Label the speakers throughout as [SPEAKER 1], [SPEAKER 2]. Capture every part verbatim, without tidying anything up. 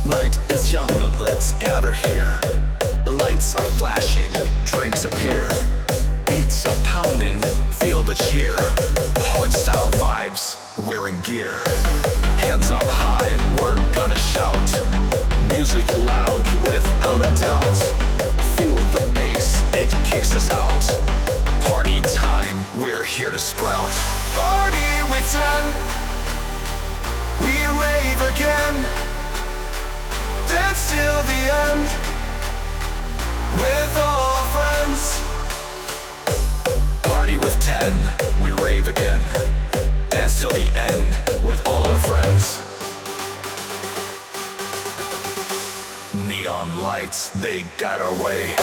[SPEAKER 1] Night is young, let's gather here. The lights are flashing, drinks appear. Beats are pounding, feel the cheer. Hardstyle vibes, wearing gear. Hands up high, we're gonna shout. Music loud, without a doubt. Feel the bass, it kicks us out. Party time, we're here to sprout.
[SPEAKER 2] Party with ten, we rave again. Dance till the end, with all our friends.
[SPEAKER 1] Party with ten, we rave again. Dance till the end, with all our friends. Neon lights, they guide our way.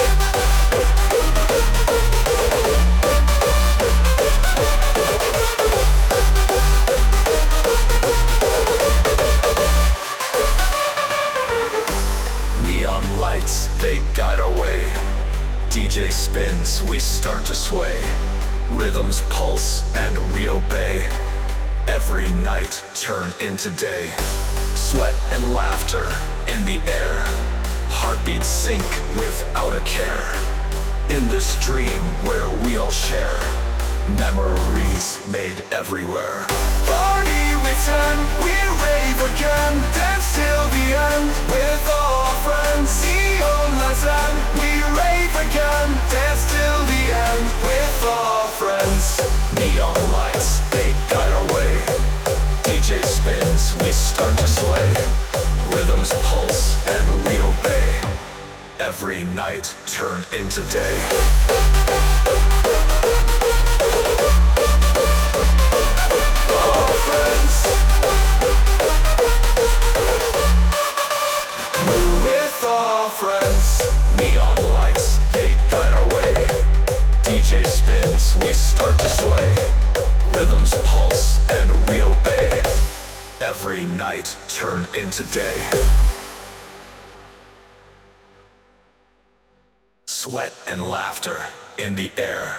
[SPEAKER 1] Neon lights, they guide our way. D J spins, we start to sway. Rhythms pulse and we obey. Every night turn into day. Sweat and laughter in the air. Heartbeats sync without a care. In this dream where we all share. Memories made everywhere.
[SPEAKER 2] Party with ten, we rave again. Dance till the end, with all our friends. Neon lights and we rave again. Dance till the end, with all our friends.
[SPEAKER 1] Neon lights, they guide our way. D J spins, we start to sway. Rhythms pulse and we obey. Every night turn into day.
[SPEAKER 2] All friends, with all friends.
[SPEAKER 1] Neon lights, they guide our way. D J spins, we start to sway. Rhythms pulse and we obey. Every night turn into day. Sweat and laughter in the air.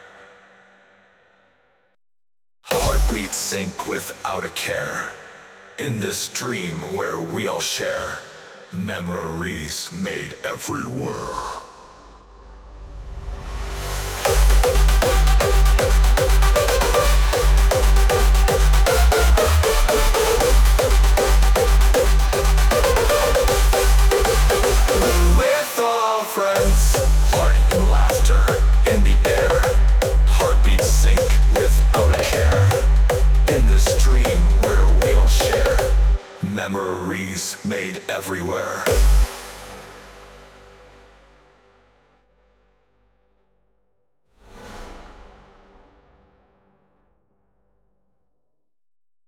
[SPEAKER 1] Heartbeats sync without a care. In this dream where we all share. Memories made everywhere.
[SPEAKER 2] With all friends,
[SPEAKER 1] Heart and laughter in the air. Heartbeats sync without a care. In this dream where we all share. Memories made everywhere.